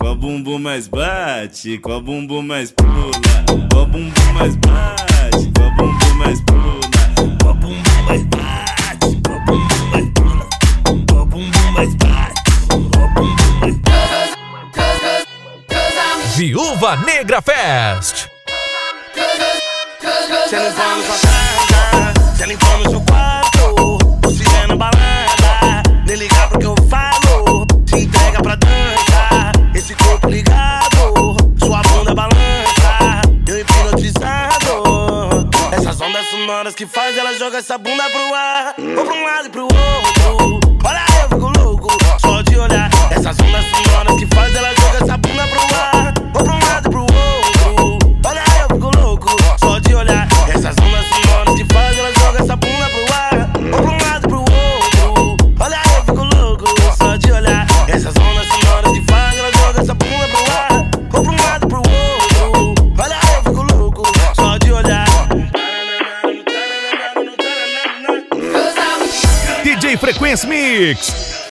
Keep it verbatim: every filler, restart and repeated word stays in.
com a bumbum mais bate, com a bumbum mais pula, com a bumbum mais bate, com a bumbum mais pula, com a bumbum mais bate, com a bumbum mais pula, com a bumbum mais bate, com a bumbum mais bate. Viúva Negra Fest. Cê limpando sua casa, cê limpando seu quarto, você é na balada, nem ligar pro que eu falo, se entrega pra dança, esse corpo ligado, sua bunda balança, eu hipnotizado. Essas ondas sonoras que faz ela joga essa bunda pro ar, ou pra um lado e pro outro. Olha eu fico louco, só de olhar. Essas ondas sonoras que faz ela joga essa bunda pro ar, ou pra um lado e pro outro. Olha eu fico louco, só de olhar. Essas ondas sonoras que faz ela joga essa bunda pro ar, ou pra um lado e pro outro. Olha eu fico louco, só de olhar. Essas ondas sonoras que faz ela joga essa bunda pro ar, ou pra um lado e pro outro. Olha eu fico louco, só de olhar. D J Frequência Mix.